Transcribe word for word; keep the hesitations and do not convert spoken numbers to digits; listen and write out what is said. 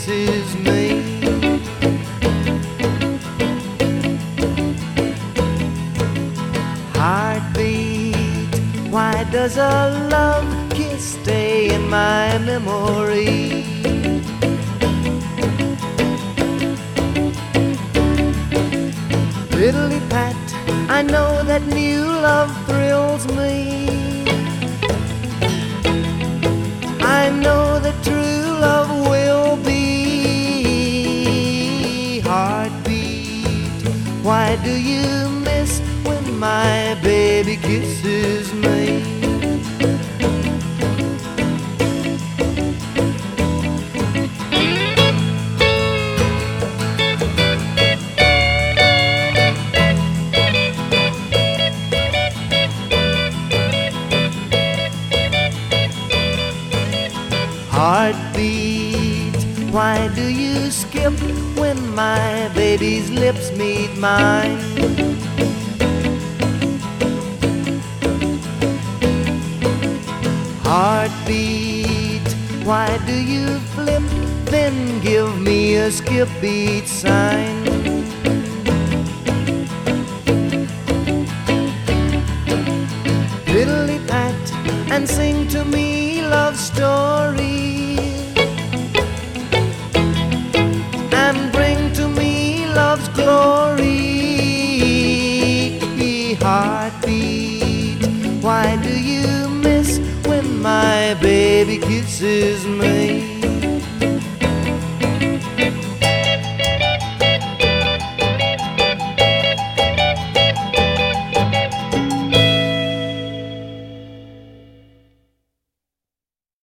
kisses me. Heartbeat, why does a love kiss stay in my memory? Piddly pat, I know that new love thrills me. I know that true love will be. Heartbeat, why do you miss when my baby kisses me? Heartbeat, why do you skip when my baby's lips meet mine? Heartbeat, why do you flip, then give me a skip beat sign? Fiddly pat and sing to me love stories, and bring to me love's glory. Heartbeat, why do you miss when my baby kisses me?